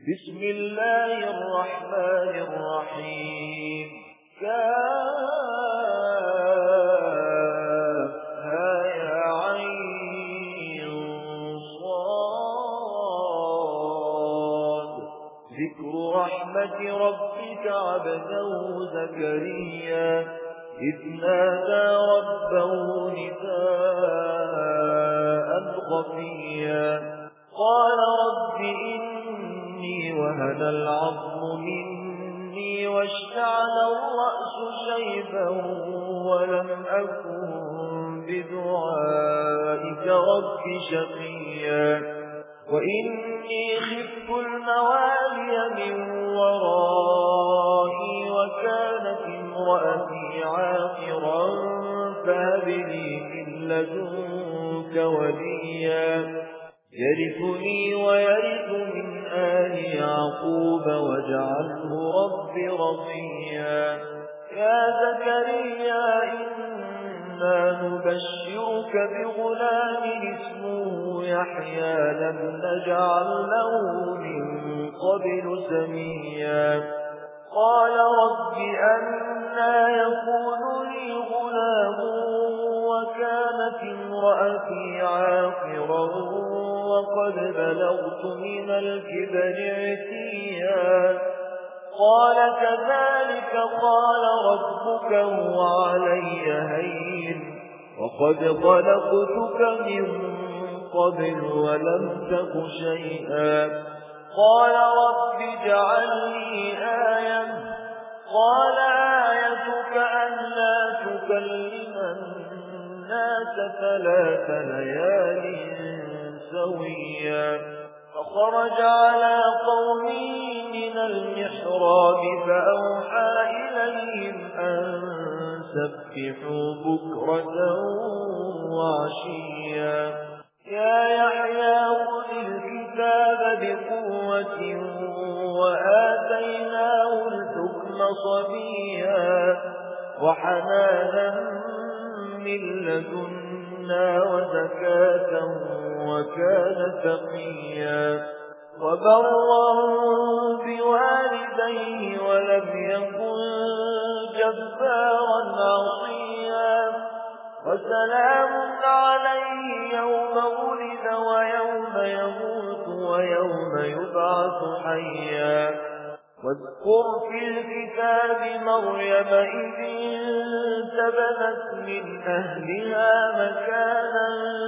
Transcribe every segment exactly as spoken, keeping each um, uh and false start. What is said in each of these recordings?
بسم الله الرحمن الرحيم. كافها يا عين صاد. ذكر رحمة ربك عبده زكريا إذ نادى ربه نداء خفيا قال رب إني وهن العظم مني واشتعل الرأس شيبا ولم أكن بدعائك رب شقيا وإني خفت الموالي من ورائي وكانت امرأتي عاقرا فهب لي من لدنك وليا يرثني ويرث من آل يعقوب واجعله رب رضيا. يا زكريا إنا نبشرك بغلام اسمه يحيى لم نجعل له من قبل سميا قال رب أنى يكون لي غلام وكانت امرأتي عاقرا وقد بلغت من الكبر عتيا قال كذلك قال ربك هو علي هين وقد خلقتك من قبل ولم تك شيئا قال رب اجعل لي آية قال آيتك ألا تكلم الناس ثلاث ليال سويا فخرج على قومه من المحراب فأوحى إليهم أن سبحوا بكرة وعشيا يا يحيى خذ الكتاب بقوة وآتيناه الحكم صبيا وحنانا من لدنا وزكاة وكان تقيا وبرا بوالديه ولم يكن جبارا عصيا وسلام عليه يوم ولد ويوم يموت ويوم يبعث حيا واذكر في الكتاب مريم إذ انتبذت من أهلها مكانا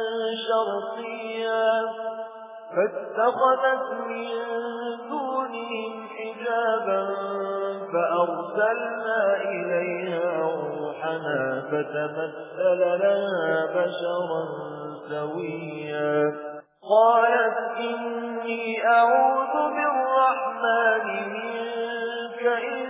شرقيا فاتخذت من دونهم حجابا فأرسلنا إليها روحنا فتمثل لها بشرا سويا قالت إني أعوذ بالرحمن منك إن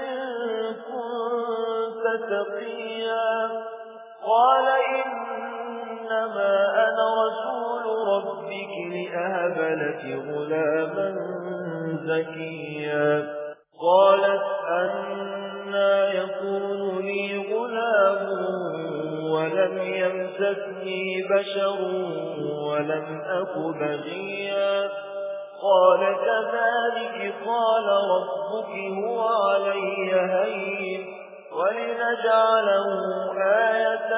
كنت تقيا قال إنما أنا رسول ربك لأهب لك غلاما زكيا قالت أنى يكون لي غلام ولم يمسسني بشر ولم أك بغيا قال كذلك قال ربك هو علي هين ولنجعله آية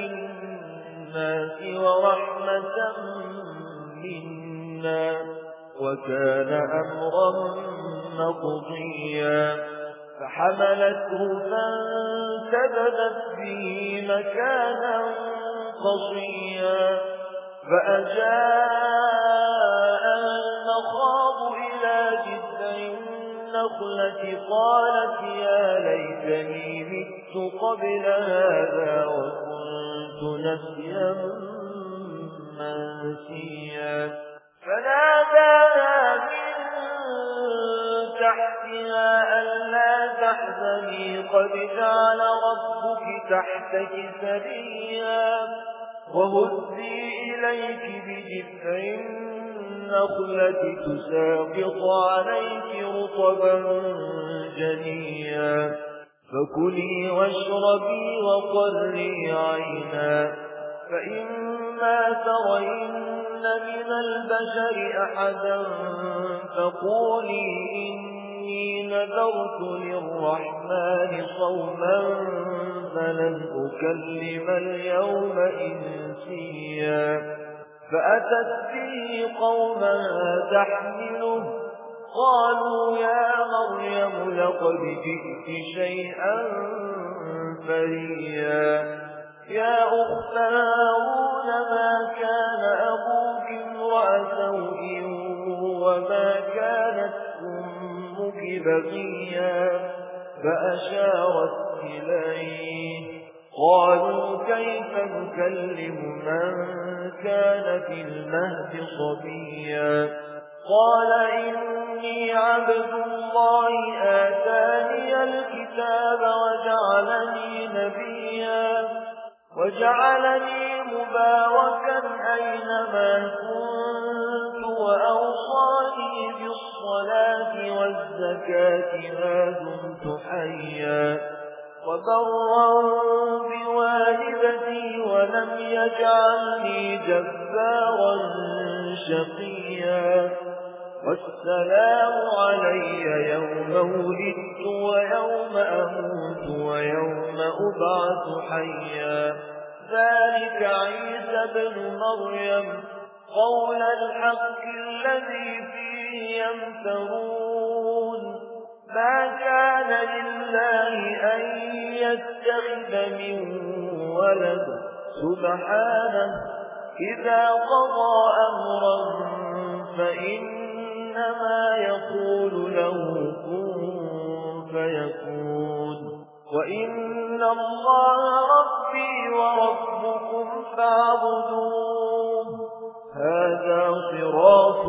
للناس ورحمة منا وكان أمرا مقضيا فحملته فانتبذت به مكانا قصيا فأجاء المخاض إلى جذع النخلة قالت يا ليتني مت قبل هذا وكنت نسيا منسيا فناداها من تحتها ألا تحزني قد جعل ربك تحتك سريا وهزي إليك بجذع النخلة تساقط عليك رطبا جنيا فكلي واشربي وقري عينا فإما ترين من البشر أحدا فقولي إني نذرت للرحمن صوما فلن أكلم اليوم إنسيا فأتت به قومها تحمله قالوا يا مريم لقد جئت شيئا فريا يا أخت هارون ما كان أبوك امرأ سوء وما كانت أمك بغيا فأشارت إليه قالوا كيف نكلم من كان في المهد صبيا قال إني عبد الله آتاني الكتاب وجعلني نبيا وجعلني مباركا أينما كنت وأوصاني بالصلاة والزكاة ما دمت حيا وبرا بوالدتي ولم يجعلني جبارا شقيا والسلام علي يوم ولدت ويوم أموت ويوم أبعث حيا ذلك عيسى بن مريم قول الحق الذي فيه يمترون ما كان لله أن يتخذ من ولد سبحانه إذا قضى أمرا فإنما يقول له كن فيكون وإن الله ربي وربكم فاعبدوه هذا صراط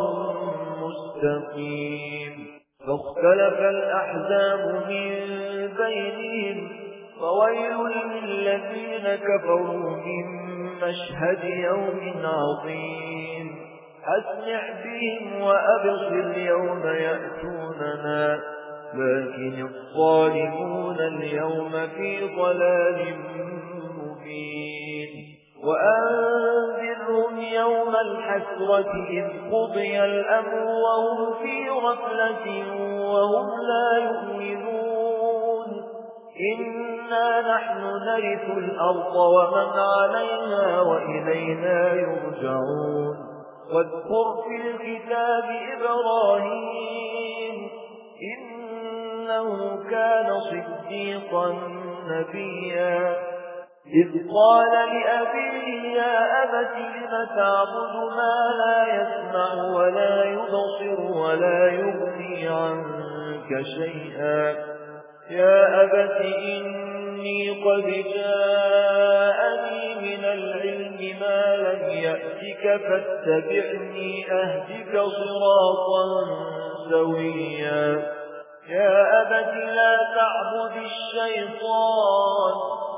مستقيم فاختلف الأحزاب من بينهم فويل للذين كفروا من مشهد يوم عظيم أسمع بهم وأبصر يوم يأتوننا لكن الظالمون اليوم في ضلال مبين وأنذرهم يوم الحسرة إذ قضي الأمر وهم في غفلة وهم لا يؤمنون إنا نحن نرث الأرض ومن عليها وإلينا يرجعون واذكر في الكتاب إبراهيم إنه كان صديقا نبيا إذ قال لأبيه يا أبت لم تعبد ما لا يسمع ولا يبصر ولا يغني عنك شيئا يا أبت إني قد جاءني من العلم ما لم يأتك فاتبعني أهدك صراطا سويا يا أبت لا تعبد الشيطان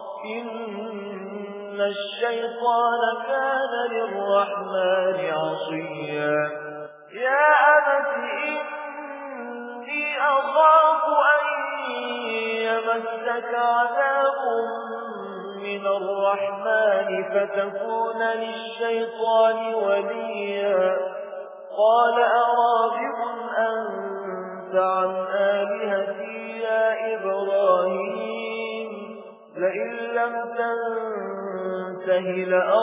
إن الشيطان كان للرحمن عصيا يا أبت إني أخاف أن يمسك عذاب من الرحمن فتكون للشيطان وليا قال أراغب أنت عن آلهتي يا إبراهيم لئن لم تنته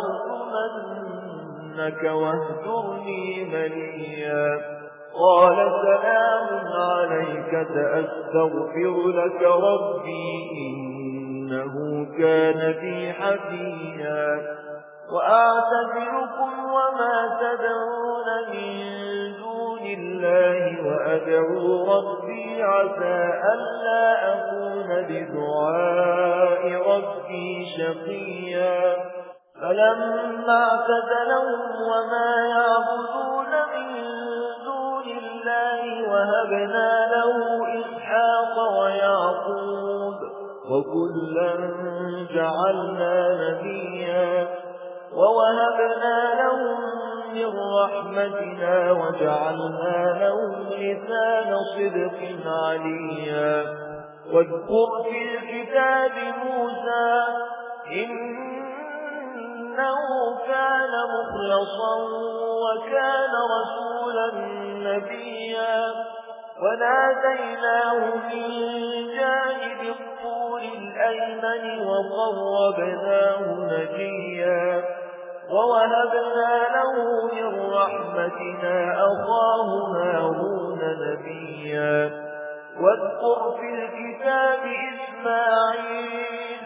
لأرجمنك واهجرني مليا قال سلام عليك سأستغفر لك ربي إنه كان بي حفيا وأعتذركم وما تدعون من دون الله وأدعو ربي عسى ألا أكون بدعاء ربي شقيا فلما اعتزلهم وما يعبدون من دون الله وهبنا له إسحاق ويعقوب وكلا جعلنا نبيا ووهبنا لهم من رحمتنا وجعلنا لهم لسان صدق عليا واذكر في الكتاب موسى إنه كان مخلصا وكان رسولا نبيا وناديناه من جانب الطور الأيمن وقربناه نجيا ووهبنا له من رحمتنا أخاه هارون نبيا واذكر في الكتاب إسماعيل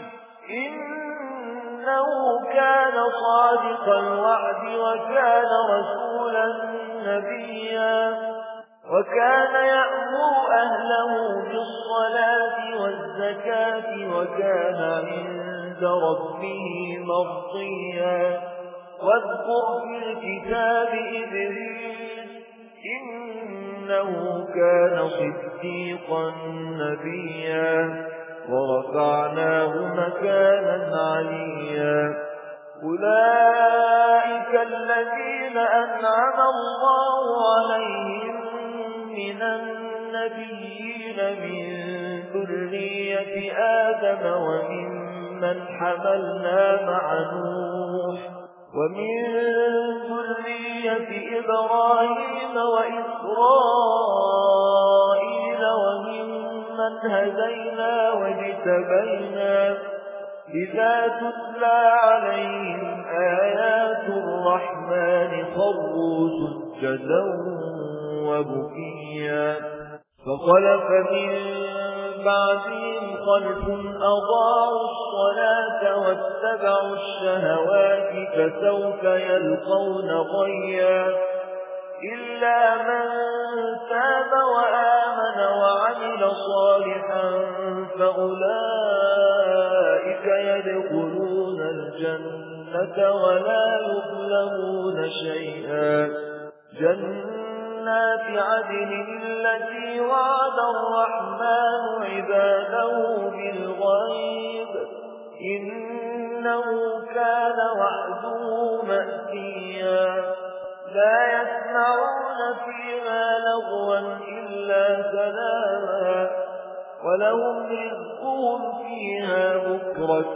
إنه كان صادق الوعد وكان رسولا نبيا وكان يأمر أهله بالصلاة والزكاة وكان عند ربه مرضيا واذكر في الكتاب إدريس إنه كان صديقا نبيا ورفعناه مكانا عليا أولئك الذين أنعم الله عليهم من النبيين من ذرية آدم وممن حملنا مع نوح ومن ذرية إبراهيم وإسرائيل وممن هدينا واجتبينا إذا تتلى عليهم آيات الرحمن خروا سجدا وبكيا فخلف من بعدهم خلف أضاعوا الصلاة واتبعوا الشهوات فسوف يلقون غيا إلا من تاب وآمن وعمل صالحا فأولئك يدخلون الجنة ولا يظلمون شيئا جنات عدن التي وعد الرحمن عباده بالغيب إنه كان وعده مأتيا لا يسمعون فيها لغوا إلا سلاما ولهم رزقهم فيها بكرة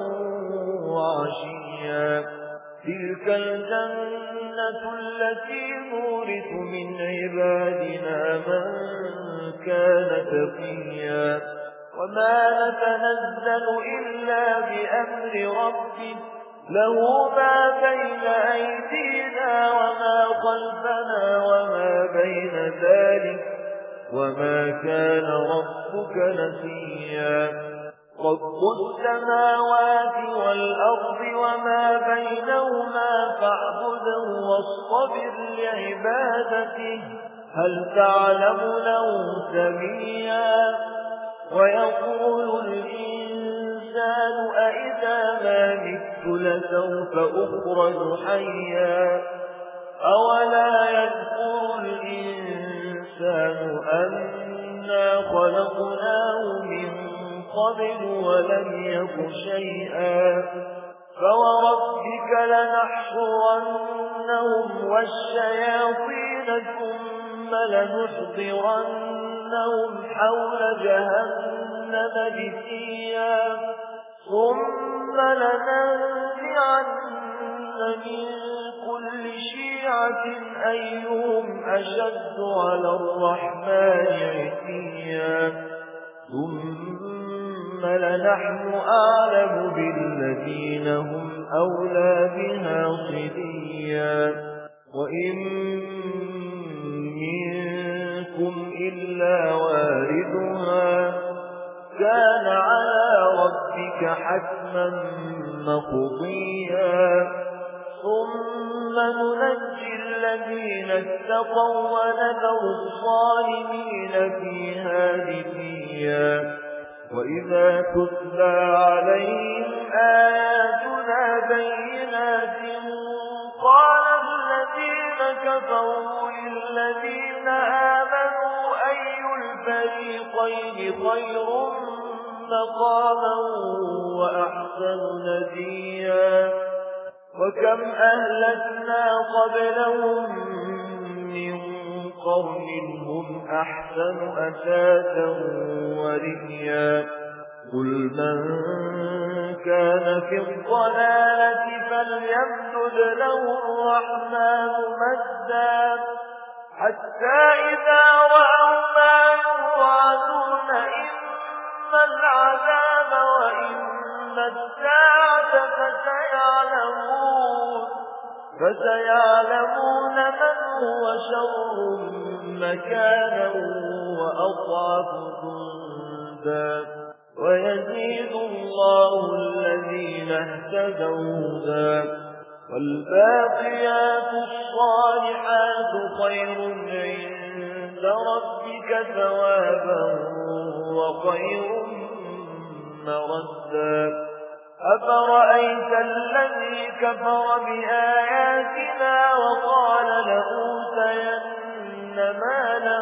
وعشيا تلك الجنة التي نورث من عبادنا من كان تقيا وما نتنزل إلا بأمر ربك له ما بين أيدينا وما خلفنا وما بين ذلك وما كان ربك نسيا رب السماوات والأرض وما بينهما فاعبده واصطبر لعبادته هل تعلم له سميا ويقول الإنسان أئذا ما مت لسوف أخرج حيا أولا يذكر الإنسان أنا خلقناه من قبل ولم يك شيئا فوربك لنحشرنهم والشياطين ثم لنحضرنهم حول جهنم جثيا ثم لننزعن من كل شيعة أيهم أشد على الرحمن عتيا ثم لنحن أعلم بالذين هم أولى بها صليا وإن منكم إلا واردها كان على ربك حتما مقضيا ثم ننجي الذين اتقوا ونذر الظالمين فيها جثيا وإذا تتلى عليهم آياتنا بينات قال الذين كفروا للذين آمنوا أي الفريقين خير مقاما وأحسن نديا وكم أهلكنا قبلهم من قرن هم أحسن أثاثا ورئيا قل من كان في الضلالة فليمدد له الرحمن مدا حتى إذا رأوا ما يوعدون إما العذاب وإما الساعة فسيعلمون فسيعلمون من هو شر مكانا وأضعف جندا ويزيد الله الذين اهتدوا هدى والباقيات الصالحات خير عند ربك ثوابا وخير مردا أفرأيت الذي كفر بآياتنا وقال لأوتين مالا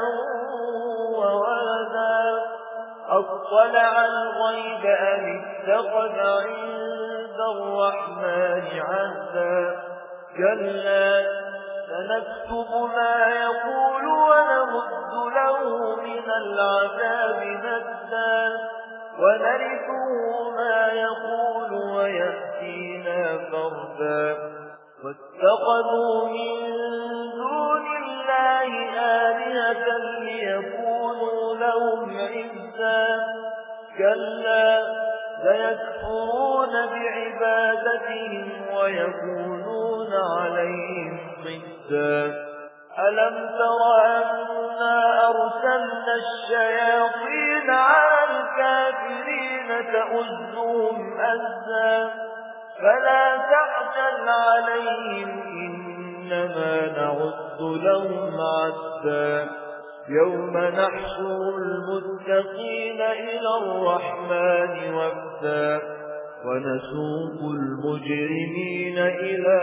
وولدا أطلع الغيب أم اتخذ عند الرحمن عهدا كلا سنكتب ما يقول ونمد له من العذاب مدا ونرثه ما يقول ويأتينا فردا واتخذوا من دون الله آلهة ليكونوا لهم عزا كلا سيكفرون بعبادتهم ويكونون عليهم ضدا ألم تر أنا أرسلنا الشياطين على الكافرين تؤزهم أزا فلا تعجل عليهم إنما نعد لهم عدا يوم نحشر المتقين إلى الرحمن وفدا ونسوق المجرمين إلى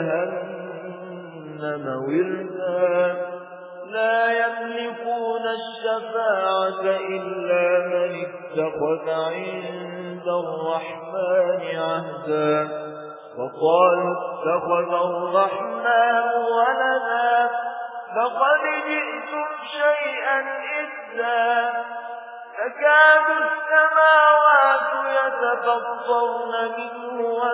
جهنم وردا لا يملكون الشفاعة إلا من اتخذ عند الرحمن عهدا وقالوا اتخذ الرحمن ولدا فقد جئتم شيئا إدا تكاد السماوات يتفطرن منه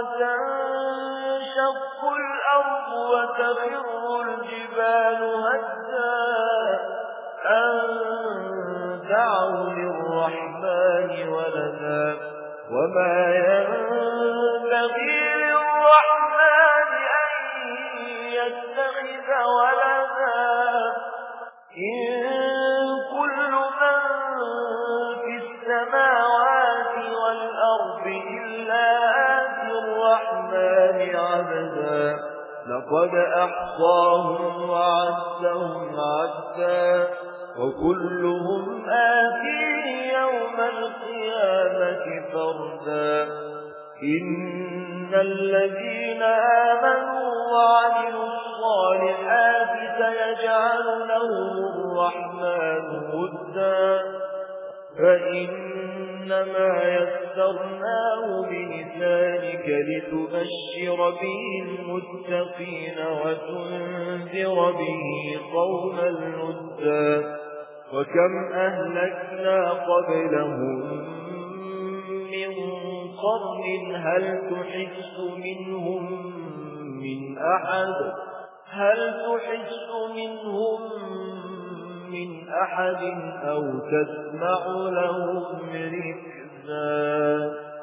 وتنشق الأرض وتخر الجبال هدا أن دعوا للرحمن ولدا وما ينبغي للرحمن أن يتخذ ولدا إن كل من في السماوات والأرض إلا آتي الرحمن عبدا لقد أحصاهم وعدهم عدا وكلهم آتيه يوم القيامة فردا إن الذين آمنوا وعملوا الصالحات سيجعل لهم الرحمن ودا فإنما يسرناه بلسانك لتبشر به المتقين وتنذر به قوما لدا وكم أهلكنا قبلهم من قرن هل تحس منهم من أحد هل تحس منهم من أحد أو تسمع لهم ركزا